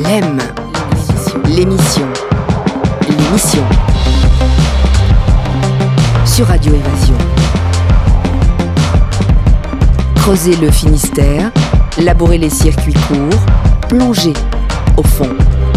L'aime, l'émission sur Radio Évasion. Creuser le Finistère, labourer les circuits courts, plonger au fond.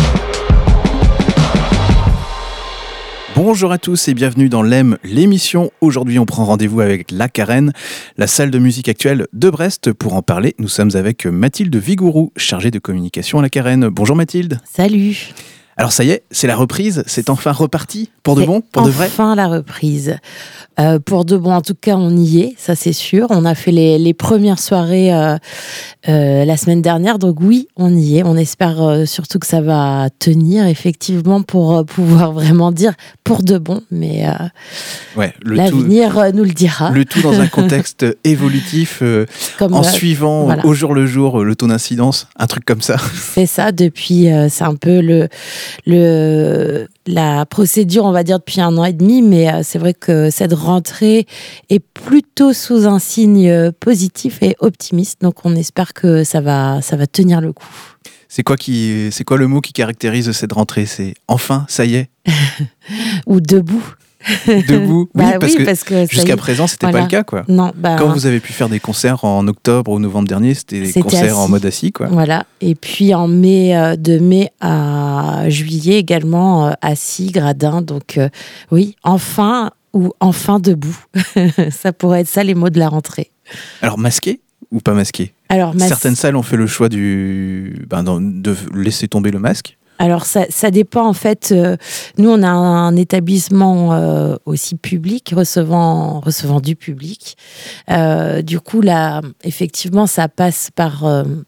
Bonjour à tous et bienvenue dans l'Aime, l'émission. Aujourd'hui, on prend rendez-vous avec la Carène, la salle de musique actuelle de Brest. Pour en parler, nous sommes avec Mathilde Vigourou, chargée de communication à la Carène. Bonjour Mathilde. Salut. Alors ça y est, c'est la reprise, c'est enfin reparti pour de bon, pour de vrai. Enfin la reprise. Pour de bon, en tout cas, on y est, ça c'est sûr. On a fait les premières soirées la semaine dernière, donc oui, on y est. On espère surtout que ça va tenir, effectivement, pour pouvoir vraiment dire pour de bon. Mais l'avenir nous le dira. Le tout dans un contexte évolutif, en suivant voilà, au jour le jour le taux d'incidence, un truc comme ça. C'est ça, depuis, c'est un peu la procédure, on va dire, depuis 1 an et demi, mais c'est vrai que cette rentrée est plutôt sous un signe positif et optimiste, donc on espère que ça va tenir le coup. C'est quoi le mot qui caractérise cette rentrée ? C'est enfin, ça y est. Ou debout. Debout, oui, parce que jusqu'à présent, c'était pas le cas, quoi. Non, quand vous avez pu faire des concerts en octobre ou novembre dernier, c'était des concerts assis, en mode assis, quoi. Voilà. Et puis en mai, de mai à juillet également, assis, gradin. Donc oui, enfin ou enfin debout. Ça pourrait être ça les mots de la rentrée. Alors masqué ou pas masqué ? Alors, certaines salles ont fait le choix de laisser tomber le masque. Alors ça dépend en fait. Nous on a un établissement aussi public recevant du public. Du coup là effectivement ça passe par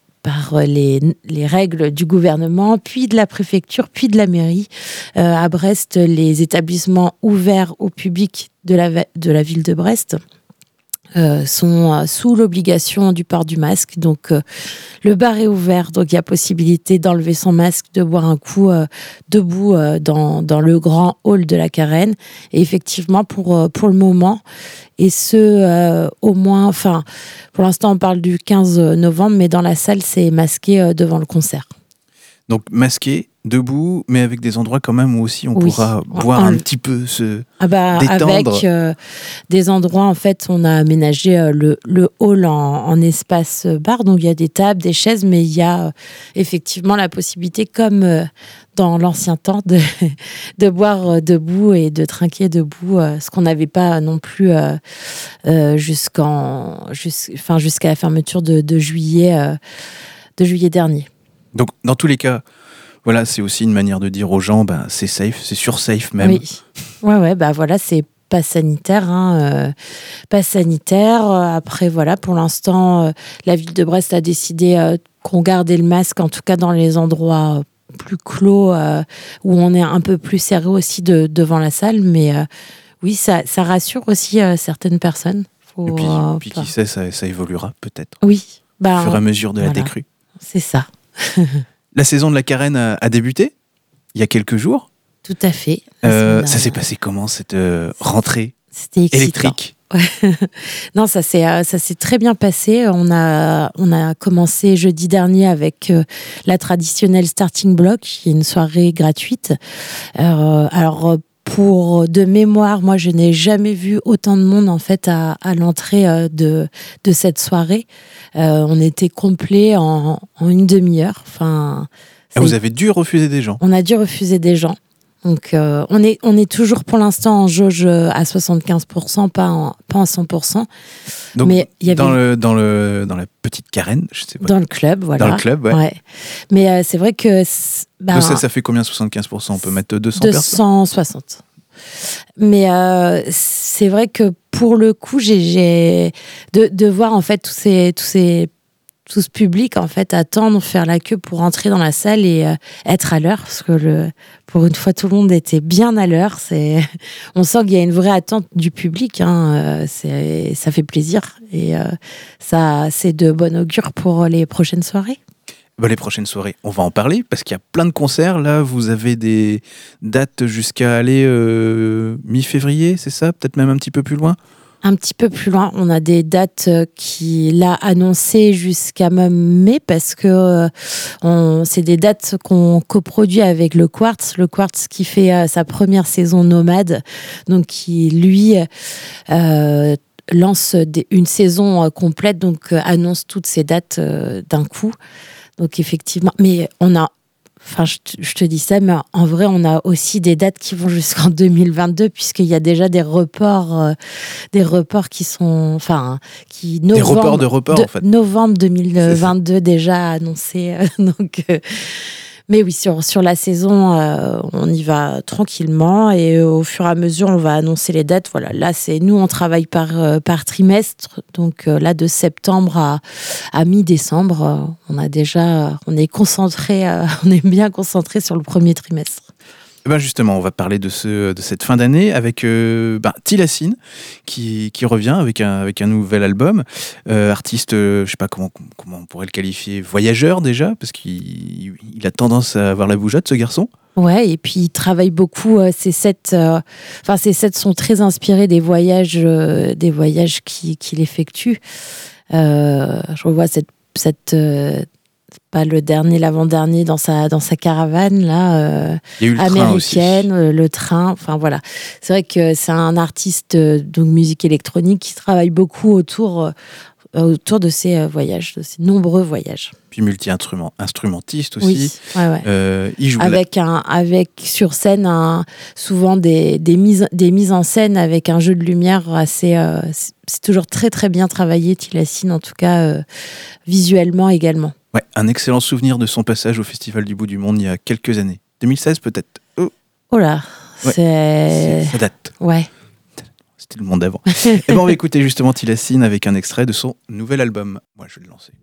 les règles du gouvernement, puis de la préfecture, puis de la mairie. À Brest, les établissements ouverts au public de la ville de Brest sont sous l'obligation du port du masque. Donc le bar est ouvert, donc il y a possibilité d'enlever son masque, de boire un coup debout dans le grand hall de la Carène. Et effectivement, pour le moment, et au moins, enfin, pour l'instant on parle du 15 novembre, mais dans la salle c'est masqué devant le concert. Donc masqué, debout, mais avec des endroits quand même où aussi on pourra boire un petit peu, se détendre. Avec des endroits, en fait, on a aménagé le hall en espace bar, donc il y a des tables, des chaises, mais il y a effectivement la possibilité, comme dans l'ancien temps, de boire debout et de trinquer debout, ce qu'on n'avait pas non plus jusqu'à la fermeture de juillet dernier. Donc, dans tous les cas, voilà, c'est aussi une manière de dire aux gens, c'est safe, c'est sur safe même. Oui, ouais, voilà, c'est pass sanitaire, pass sanitaire. Après, voilà, pour l'instant, la ville de Brest a décidé qu'on gardait le masque, en tout cas dans les endroits plus clos, où on est un peu plus serré aussi devant la salle. Mais oui, ça rassure aussi certaines personnes. Et puis qui sait, ça évoluera peut-être. Oui. Au fur et à mesure de la décrue. C'est ça. La saison de la Carène a débuté il y a quelques jours. Tout à fait. Ça s'est passé comment cette rentrée électrique ? Non, ça s'est très bien passé. On a commencé jeudi dernier avec la traditionnelle Starting Block, qui est une soirée gratuite. Alors pour de mémoire, moi je n'ai jamais vu autant de monde en fait à l'entrée de cette soirée. On était complet en une demi-heure. Enfin, vous avez dû refuser des gens ? On a dû refuser des gens. Donc on est toujours pour l'instant en jauge à 75%, pas en 100%. Donc mais il y avait dans la petite Carène, je sais pas. Dans le club, voilà. Dans le club, ouais. Mais c'est vrai que ça fait combien 75%? On peut mettre 200 personnes. 260. Mais c'est vrai que pour le coup, j'ai de voir en fait tout ce public en fait attendre, faire la queue pour entrer dans la salle et être à l'heure, parce que pour une fois tout le monde était bien à l'heure. On sent qu'il y a une vraie attente du public, ça fait plaisir et ça c'est de bon augure pour les prochaines soirées. Les prochaines soirées, on va en parler parce qu'il y a plein de concerts. Là, vous avez des dates jusqu'à aller mi-février, c'est ça ? Peut-être même un petit peu plus loin ? Un petit peu plus loin, on a des dates qu'il a annoncées jusqu'à même mai parce que c'est des dates qu'on coproduit avec le Quartz qui fait sa première saison nomade, donc qui lui lance une saison complète, donc annonce toutes ces dates d'un coup. Donc effectivement, mais je te dis ça, mais en vrai, on a aussi des dates qui vont jusqu'en 2022, puisqu'il y a déjà des reports qui sont, des reports de reports, en fait. Novembre 2022 déjà annoncés. Mais oui, sur la saison, on y va tranquillement et au fur et à mesure, on va annoncer les dates. Voilà, là, nous, on travaille par trimestre. Donc là, de septembre à mi-décembre, on est concentré, on est bien concentré sur le premier trimestre. Ben justement, on va parler de cette fin d'année avec Tilassine qui revient avec un nouvel album. Artiste, je sais pas comment on pourrait le qualifier, voyageur déjà, parce qu'il a tendance à avoir la bougeotte, ce garçon. Ouais, et puis il travaille beaucoup. Ses sets sont très inspirés des voyages qu'il effectue. Je revois cette pas le dernier, l'avant-dernier dans sa caravane là, américaine, le train. Enfin voilà, c'est vrai que c'est un artiste donc musique électronique qui travaille beaucoup autour de ses voyages, de ses nombreux voyages. Puis multi-instrumentiste aussi. Oui, ouais. Il joue avec sur scène souvent des mises en scène avec un jeu de lumière assez. C'est toujours très très bien travaillé, Tilassine, en tout cas visuellement également. Ouais, un excellent souvenir de son passage au Festival du Bout du Monde il y a quelques années. 2016 peut-être. Oh là, ouais, ça date. Ouais. C'était le monde d'avant. Et ben on va écouter justement Tilassine avec un extrait de son nouvel album. Moi, je vais le lancer.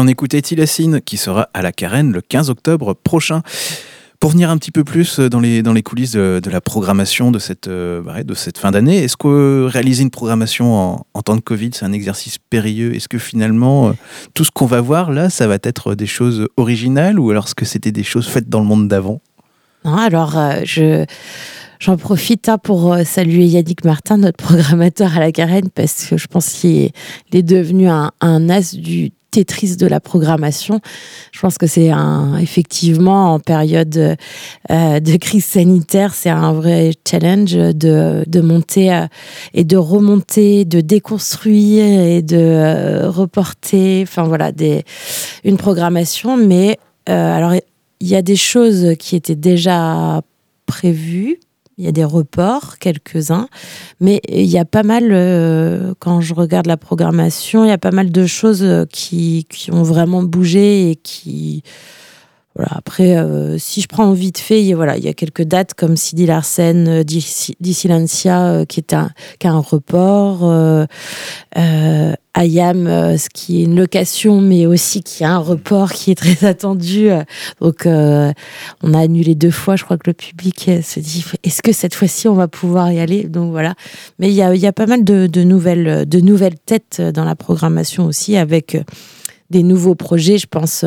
on écoutait Tilassine qui sera à la Carène le 15 octobre prochain. Pour venir un petit peu plus dans les coulisses de la programmation de cette fin d'année, est-ce que réaliser une programmation en temps de Covid, c'est un exercice périlleux ? Est-ce que finalement, tout ce qu'on va voir là, ça va être des choses originales ou alors est-ce que c'était des choses faites dans le monde d'avant ? Non, alors, j'en profite pour saluer Yannick Martin, notre programmateur à la Carène, parce que je pense qu'il est devenu un as du Tetris de la programmation. Je pense que c'est effectivement en période de crise sanitaire, c'est un vrai challenge de monter et de remonter, de déconstruire et de reporter, enfin voilà, une programmation. Mais alors il y a des choses qui étaient déjà prévues. Il y a des reports, quelques-uns, mais il y a pas mal, quand je regarde la programmation, il y a pas mal de choses qui ont vraiment bougé et qui... Voilà. Après, si je prends vite fait, il y a quelques dates comme Sidi Larsen, Dissilencia, qui a un report, Ayam, ce qui est une location, mais aussi qui a un report qui est très attendu. Donc, on a annulé 2 fois. Je crois que le public se dit, est-ce que cette fois-ci, on va pouvoir y aller ? Donc, voilà. Mais il y a pas mal de nouvelles têtes dans la programmation aussi, avec des nouveaux projets. Je pense...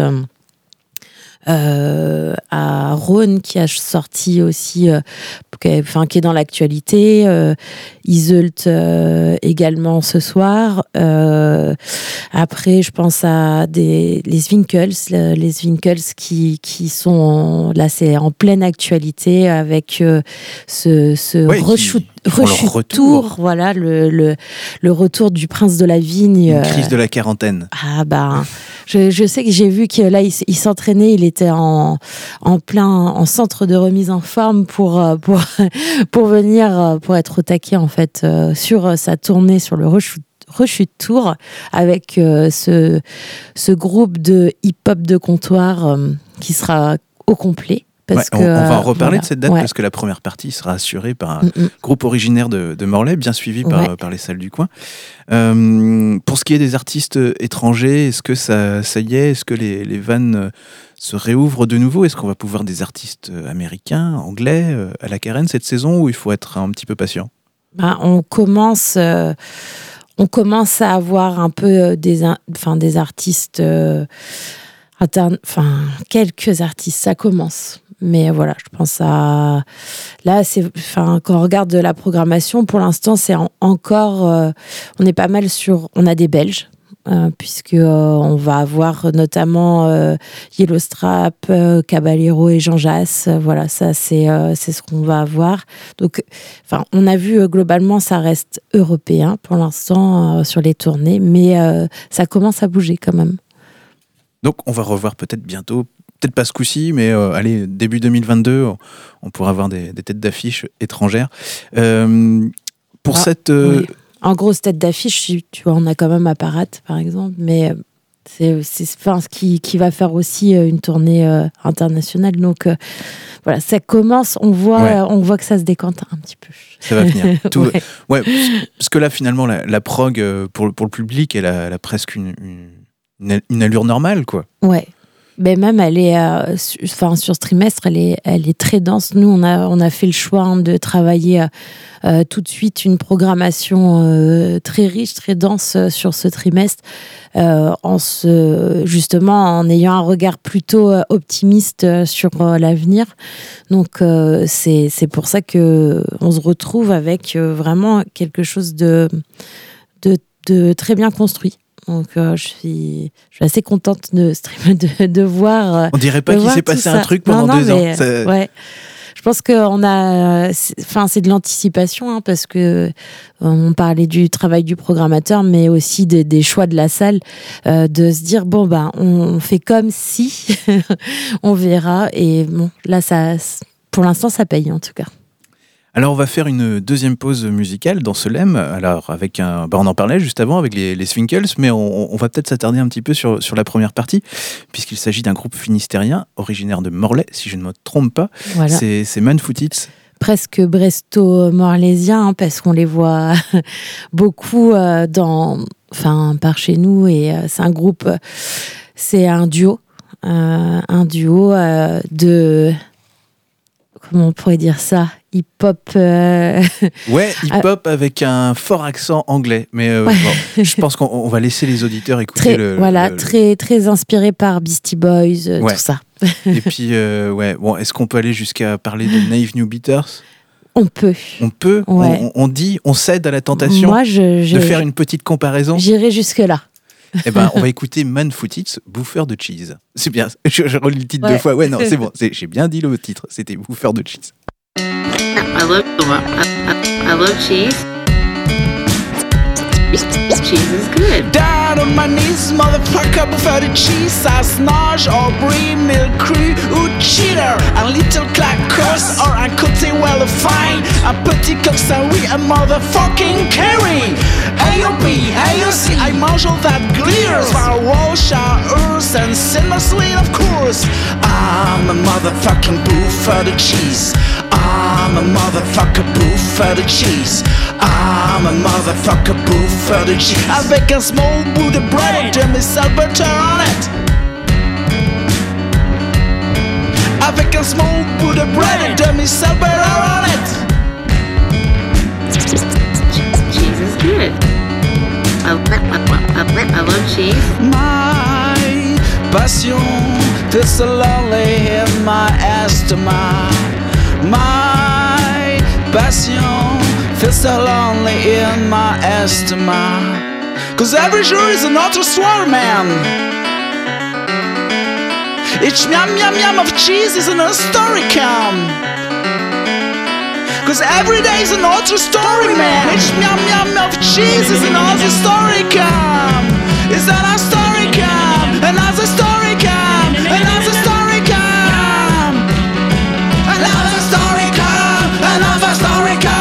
à Rhône qui a sorti aussi qui est dans l'actualité, Iseult également ce soir, après je pense à les Winkles qui sont là, c'est en pleine actualité avec ce retour, voilà, le retour du prince de la vigne, une crise de la quarantaine. Ah bah je sais que j'ai vu que là il s'entraînait, il était en centre de remise en forme pour venir, pour être au taquet en fait sur sa tournée sur le Rechute Tour avec ce groupe de hip-hop de comptoir qui sera au complet. Parce on va en reparler de cette date parce que la première partie sera assurée par un groupe originaire de Morlaix, bien suivi par les salles du coin. Pour ce qui est des artistes étrangers, est-ce que ça y est ? Est-ce que les vannes se réouvrent de nouveau ? Est-ce qu'on va pouvoir des artistes américains, anglais à la Carène cette saison, ou il faut être un petit peu patient ? On commence à avoir un peu des artistes quelques artistes, ça commence. Mais voilà, je pense là, quand on regarde de la programmation, pour l'instant, c'est encore, on est pas mal on a des Belges, puisque on va avoir notamment Yellowstrap, Caballero et Jean Jass. Voilà, ça c'est ce qu'on va avoir. Donc, on a vu globalement, ça reste européen pour l'instant sur les tournées, mais ça commence à bouger quand même. Donc, on va revoir peut-être bientôt. Peut-être pas ce coup-ci, mais début 2022, on pourra avoir des têtes d'affiche étrangères. Pour cette... Oui. En grosse tête d'affiche, tu vois, on a quand même Apparat, par exemple, mais c'est ce qui va faire aussi une tournée internationale. Donc, voilà, ça commence, on voit que ça se décante un petit peu. Ça va venir. Parce que là, finalement, la prog, pour le public, elle a presque une allure normale, quoi. Ouais. Mais même elle est, sur ce trimestre, elle est très dense. Nous, on a fait le choix de travailler tout de suite une programmation très riche, très dense sur ce trimestre, justement en ayant un regard plutôt optimiste sur l'avenir. Donc c'est pour ça que on se retrouve avec vraiment quelque chose de très bien construit. Donc je suis assez contente de voir. On dirait pas qu'il s'est passé un truc pendant 2 ans. Ouais. Je pense qu'on a, c'est de l'anticipation, parce que on parlait du travail du programmateur, mais aussi des choix de la salle, de se dire on fait comme si, on verra, et bon là pour l'instant ça paye en tout cas. Alors, on va faire une deuxième pause musicale dans ce LEM. Alors, avec on en parlait juste avant avec les Winkles, mais on va peut-être s'attarder un petit peu sur la première partie, puisqu'il s'agit d'un groupe finistérien originaire de Morlaix, si je ne me trompe pas. Voilà. C'est Man-Foot-Hits. Presque bresto-morlaisien, parce qu'on les voit beaucoup par chez nous, et c'est un groupe C'est un duo de... Comment on pourrait dire ça? Hip-hop. Ouais, hip-hop avec un fort accent anglais. Mais bon, je pense qu'on va laisser les auditeurs écouter très inspiré par Beastie Boys, ouais. tout ça. Et puis, bon, est-ce qu'on peut aller jusqu'à parler de Naive New Beaters? On peut. Ouais. On cède à la tentation de faire une petite comparaison. J'irai jusque-là. Eh ben, on va écouter Man Foot It's, bouffeur de cheese. C'est bien, je relis le titre 2 fois. Ouais, non, c'est bon, j'ai bien dit le titre, c'était bouffeur de cheese. I love cheese. Cheese is good. Down on my knees, motherfucker, bouffeur de cheese, ça snage, or brie, milk cru ou cheater. Un little claqueuse or un côté well fine. Un petit coq oui, un motherfucking carry. AOP, AOC, I mange all that glitters. My roll showers and sinlessly, of course. I'm a motherfucking bouffeur de cheese. I'm a motherfucker bouffeur de cheese. I'm a motherfucker bouffeur de cheese. Avec un small bout de bread, je mets sale butter on it. Avec un small bout de bread, je mets sale butter on it. Cheese is good. I love cheese. My passion feels so lonely in my estómac. My passion feels so lonely in my estómac. Cause every jour is another story, man. Each yum yum yum of cheese is another story come. Cause every day is another story, man. Each yum yum of cheese is another story come. Is another story come. Another story come. Another story come. Another story come. Another story come.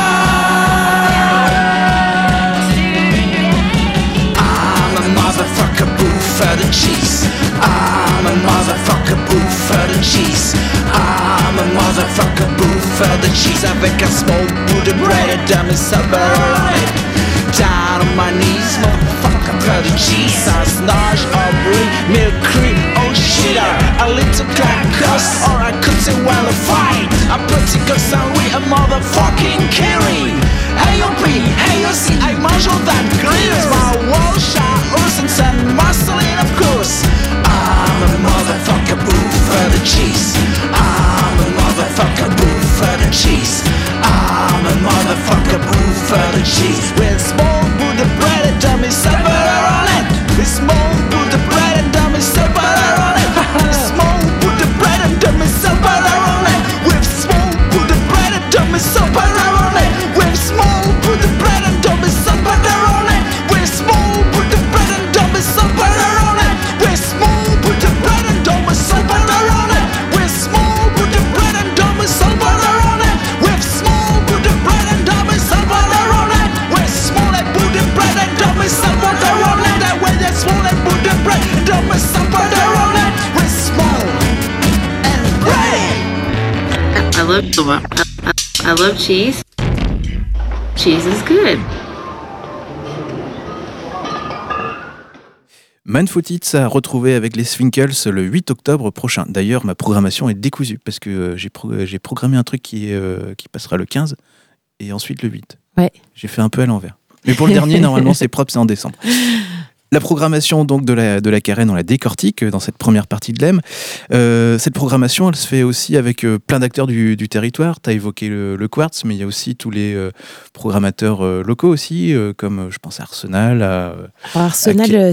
I'm a motherfucker bouffeur de cheese. I'm a motherfucker bouffeur de cheese. I'm a motherfucker bouffeur de cheese. Avec un small bout de bread et d'un suburb. Down on my knees, motherfucker, bouffeur de cheese. Un snage, or brie, milk cream, oh shit. A little claqueuse, or I could say well fine. A petit coq oui, a motherfucking carry. AOP, AOC, I mange all that glitters. My wall showers and sand muscling, of course. I'm a motherfucker bouffeur de cheese. I'm a motherfucker bouffeur de cheese. I'm a motherfucker bouffeur de cheese. With small bout of bread and dummy some butter on it. With small bout of bread and dummy some butter on it. With small bout of bread and dummy some butter on it. With small bout of bread and dummy some butter on it. With small bout of bread and dummy some butter on it. With small bout of bread and dummy some butter on it. With small bout of bread and dummy some butter on it. With small bout of bread and dummy some butter on it. With small bout of bread and dummy some butter on it. With small bout of bread and dummy some butter on it. That way that small bout of bread and dummy some butter on it. With small and bread. I love cheese. Cheese is good. Man Foot It's à retrouver avec les Swinkles le 8 octobre prochain. D'ailleurs, ma programmation est décousue parce que j'ai programmé un truc qui passera le 15 et ensuite le 8. Ouais. J'ai fait un peu à l'envers. Mais pour le dernier, normalement, c'est propre, c'est en décembre. La programmation donc de la Carène, on la décortique dans cette première partie de l'EM. Cette programmation, elle se fait aussi avec plein d'acteurs du territoire. Tu as évoqué le Quartz, mais il y a aussi tous les programmateurs locaux aussi, comme je pense à Arsenal. Arsenal,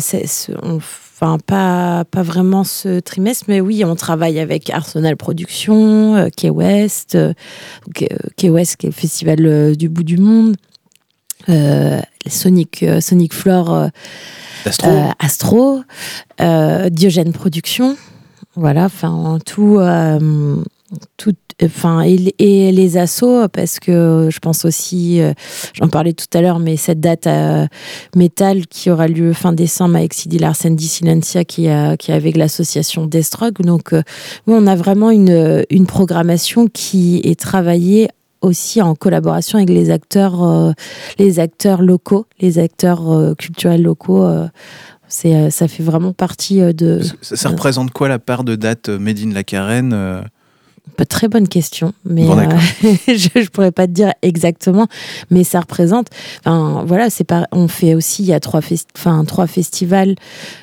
pas vraiment ce trimestre, mais oui, on travaille avec Arsenal Productions, Key West, Key West qui est le festival du bout du monde, Sonic Floor, Astro, Diogène Productions, voilà, enfin tout, et les assos, parce que je pense aussi, j'en parlais tout à l'heure, mais cette date métal qui aura lieu fin décembre avec Sidi Larsen Silencia qui est avec l'association Destrog. Donc oui, on a vraiment une programmation qui est travaillée aussi en collaboration avec les acteurs locaux, les acteurs culturels locaux. ça fait vraiment partie de... Ça représente quoi la part de dates Made in la Carène Très bonne question, mais Bon, d'accord. je pourrais pas te dire exactement, mais ça représente. Enfin, voilà, c'est pas. On fait aussi, il y a trois festivals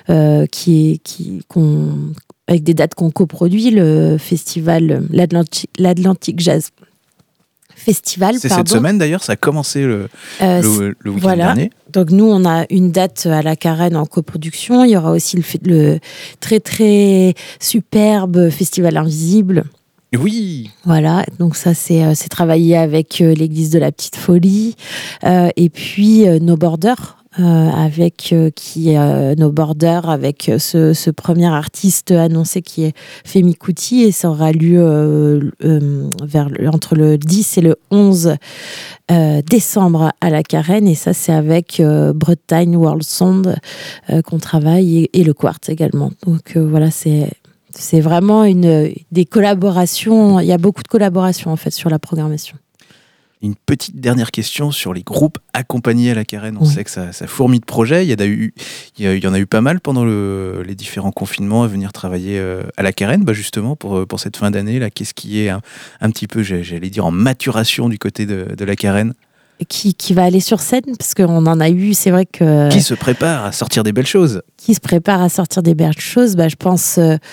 avec des dates qu'on coproduit. Le festival l'Atlantic Jazz Festival. C'est cette semaine d'ailleurs, ça a commencé le week-end voilà. dernier. Donc nous, on a une date à la Carène en coproduction. Il y aura aussi le très très superbe Festival Invisible. Oui. Voilà, donc ça c'est travaillé avec l'église de la Petite Folie et puis No Border avec No Border avec ce premier artiste annoncé qui est Femi Kuti, et ça aura lieu entre le 10 et le 11 décembre à la Carène, et ça c'est avec Bretagne World Sound qu'on travaille, et le Quartz également. Donc voilà, c'est vraiment des collaborations. Il y a beaucoup de collaborations en fait sur la programmation. Une petite dernière question sur les groupes accompagnés à la Carène. On Oui. sait que ça fourmille de projets. Il y en a eu pas mal pendant les différents confinements à venir travailler à la Carène. Bah justement, pour cette fin d'année, là, qu'est-ce qui est un petit peu, j'allais dire, en maturation du côté de la Carène? Qui va aller sur scène, parce qu'on en a eu, c'est vrai que... Qui se prépare à sortir des belles choses? Qui se prépare à sortir des belles choses, je pense...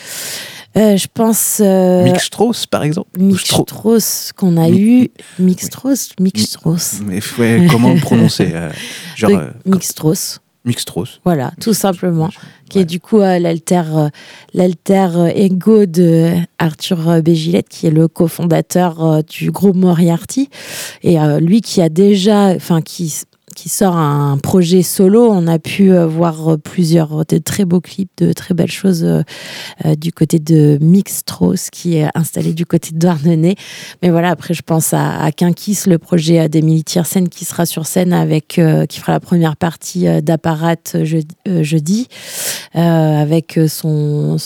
Mick Strauss, par exemple. Mick Strauss qu'on a eu. Mick Strauss. Mais ouais, comment le prononcer Mick Strauss. Mick Strauss. Voilà, tout simplement. Qui Ouais. est du coup l'alter ego de Arthur B. Gillette, qui est le cofondateur du groupe Moriarty. Et lui qui a déjà... Enfin, qui sort un projet solo. On a pu voir plusieurs de très beaux clips, de très belles choses du côté de Mick Strauss, qui est installé du côté de Douarnenez. Mais voilà, après je pense à Kinkis, le projet d'Émilie Tiersen, qui sera sur scène qui fera la première partie d'Apparat jeudi, avec son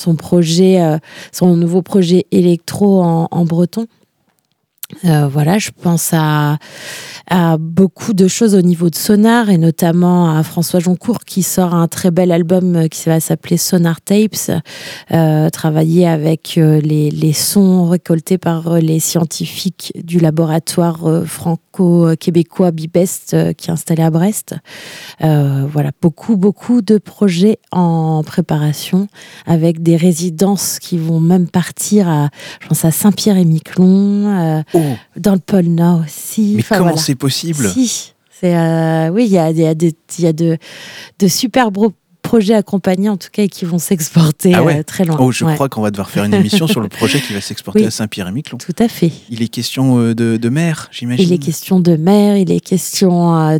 nouveau projet électro en breton. Voilà, je pense à beaucoup de choses au niveau de Sonar, et notamment à François Joncourt qui sort un très bel album qui va s'appeler Sonar Tapes, travailler avec les sons récoltés par les scientifiques du laboratoire franco-québécois Bibest qui est installé à Brest. Voilà, beaucoup de projets en préparation, avec des résidences qui vont même partir je pense à Saint-Pierre-et-Miquelon, dans le pôle Nord aussi. Mais enfin, comment voilà. c'est possible? Si, oui, il y a de super beaux projets accompagnés en tout cas, et qui vont s'exporter très loin. Je crois qu'on va devoir faire une émission sur le projet qui va s'exporter à Saint-Pierre-et-Miquelon. Tout à fait. Il est question de mer, j'imagine. Il est question de mer, il est question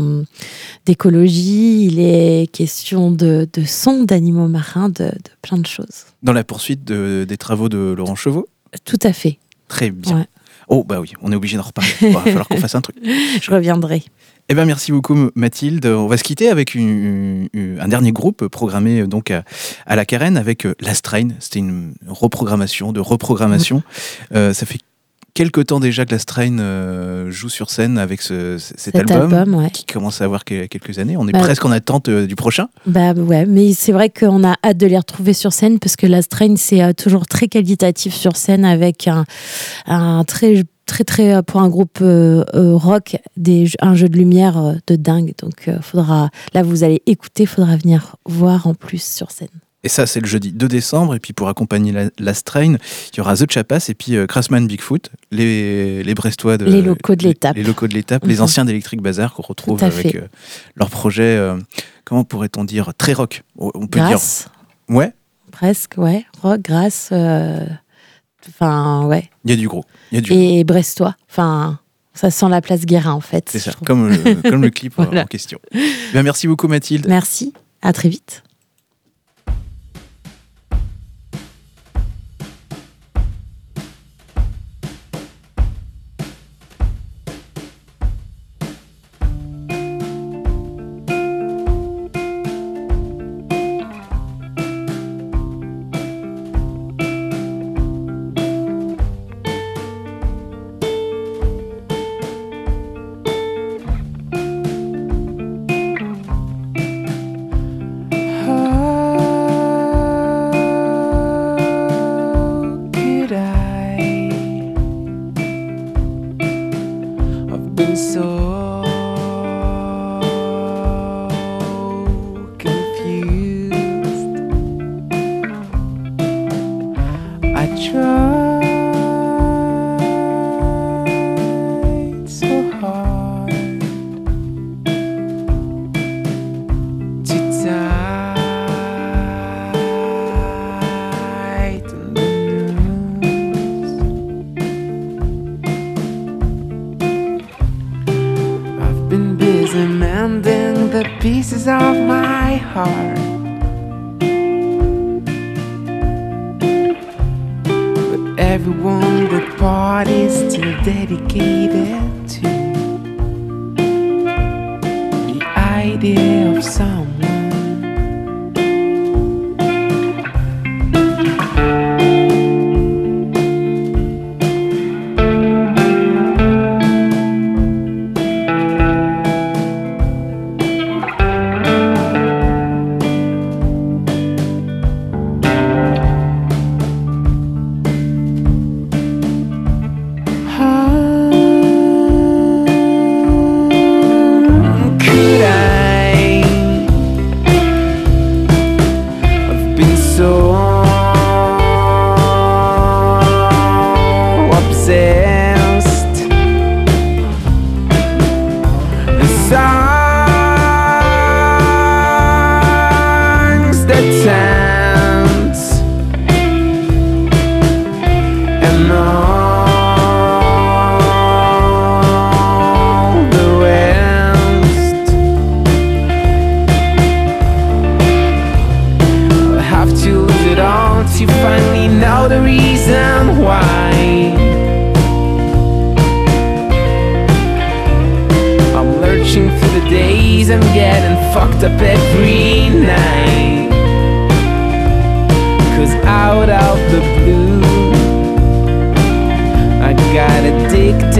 d'écologie, il est question de son, d'animaux marins, de plein de choses. Dans la poursuite des travaux de Laurent Chevaux? Tout à fait. Très bien. Ouais. Oh, bah oui, on est obligé d'en reparler. Il va falloir qu'on fasse un truc. Je reviendrai. Eh bien, merci beaucoup, Mathilde. On va se quitter avec un dernier groupe programmé donc à la Carène avec Last Train. C'était une reprogrammation. Ça fait quelque temps déjà que Last Train joue sur scène avec cet album qui commence à avoir quelques années. On est presque en attente du prochain. Ouais, mais c'est vrai qu'on a hâte de les retrouver sur scène, parce que Last Train, c'est toujours très qualitatif sur scène, avec un très pour un groupe rock, un jeu de lumière de dingue. Donc là vous allez écouter, faudra venir voir en plus sur scène. Et ça, c'est le jeudi 2 décembre. Et puis, pour accompagner Last Train, il y aura The Chapas et puis Craftsman Bigfoot, les Brestois les locaux de l'étape. Les locaux de l'étape, les anciens d'Electric Bazar qu'on retrouve avec leur projet, comment pourrait-on dire, très rock. On peut Grasse. dire. Ouais. Presque, ouais. Rock, grasse. Enfin, ouais. Il y a du gros. Et Brestois. Enfin, ça sent la place Guérin, en fait. C'est ça, comme le clip voilà. en question. Bien, merci beaucoup, Mathilde. Merci. À très vite. tried so hard to tighten the noose. I've been busy mending the pieces of my heart. Everyone but part is still dedicated to the idea of someone. You finally know the reason why I'm lurching through the days and getting fucked up every night. 'Cause out of the blue I got addicted